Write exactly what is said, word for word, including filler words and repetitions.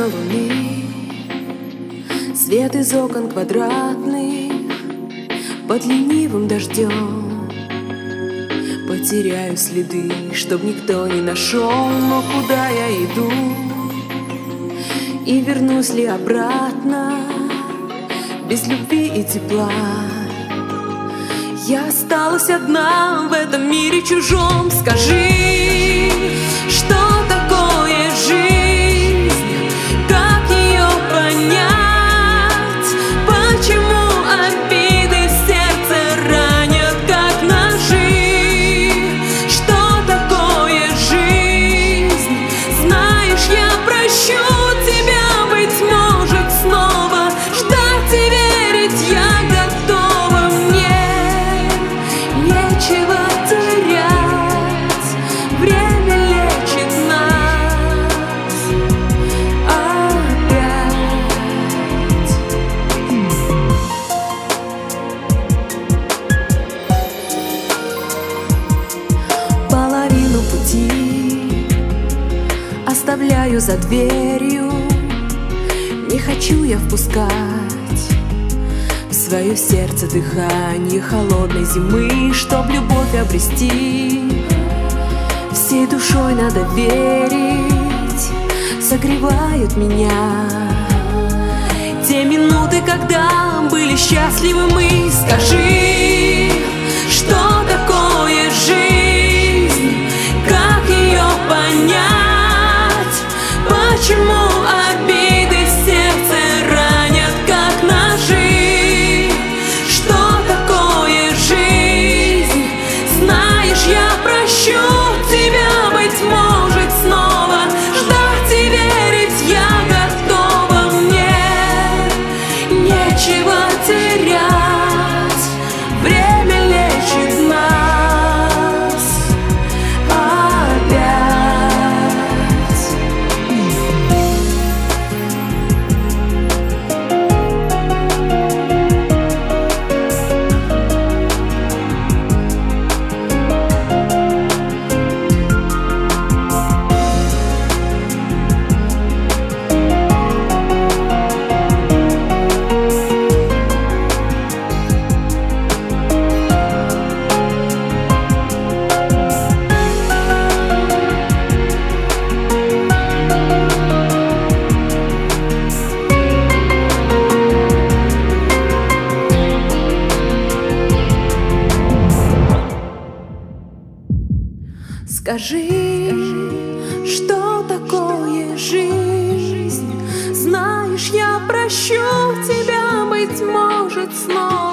луны, свет из окон квадратных под ленивым дождем. Потеряю следы, чтоб никто не нашел, но куда я иду? И вернусь ли обратно без любви и тепла? Я осталась одна в этом мире чужом. Скажи, что такое жизнь? Как ее понять? Почему обиды сердце ранят, как ножи? Что такое жизнь? Знаешь, я прощу тебя, быть может, снова ждать и верить я готова. Мне нечего терять, время лечит нас опять. Половину пути оставляю за дверью, не хочу я впускать в свое сердце дыхание холодной зимы. Чтоб любовь обрести, всей душой надо верить. Согревают меня те минуты, когда были счастливы мы. Скажи, что такое жизнь? Как ее понять? Почему обиды сердце ранят, как ножи? Что такое жизнь? Знаешь, я прощу тебя, быть может, снова ждать и верить я готова. Мне нечего терять, время лечит нас опять. Скажи, что такое жизнь? Знаешь, я прощу тебя, быть может, снова.